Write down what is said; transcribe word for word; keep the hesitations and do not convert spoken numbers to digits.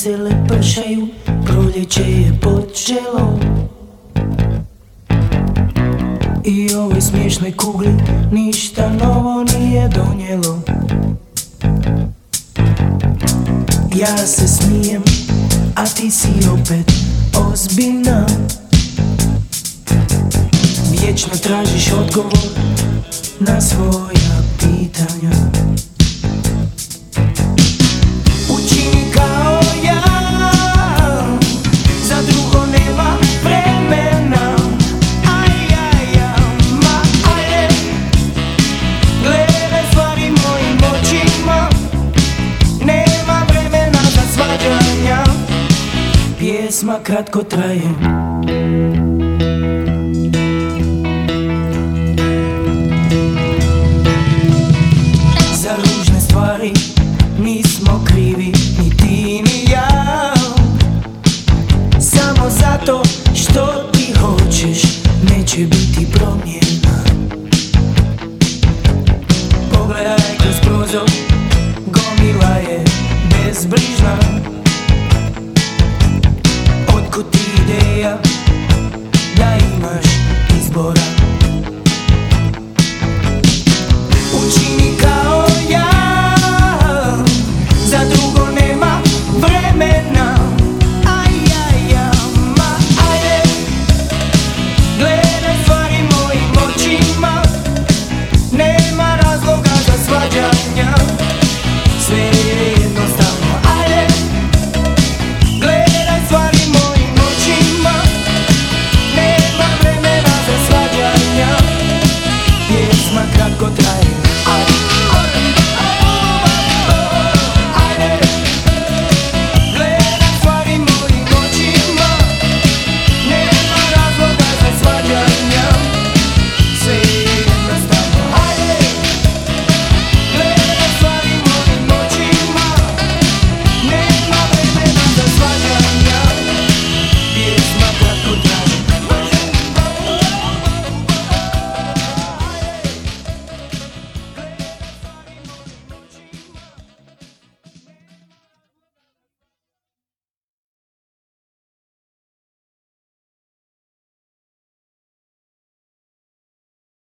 vesele pršaju, proljeće je počelo. I ovoj smiješnoj kugli ništa novo nije donijelo. Ja se smijem, a ti si opet ozbiljna. Vječno tražiš odgovor na svoja pitanja. Učini kao ja, za drugo nema vremena. Aj, aj, aj, ma ajde, gledaj stvari mojim očima. Nema vremena za svađanja, pjesma kratko traje. Za ružne stvari nismo krivi, ni ti ni ja. Samo zato što ti hoćeš, neće biti promjena. Pogledaj kroz prozor, gomila je bezbrižna. Otkud ti ideja da imaš izbora? Učini kao ja, za drugo nema vremena. Aj, aj, aj, ma ajde, gledaj stvari mojim očima. Nema razloga za svađanja, sve je jednostavno. Ajde, gledaj stvari mojim očima. Nema vremena za svađanja, pjesma kratko traje.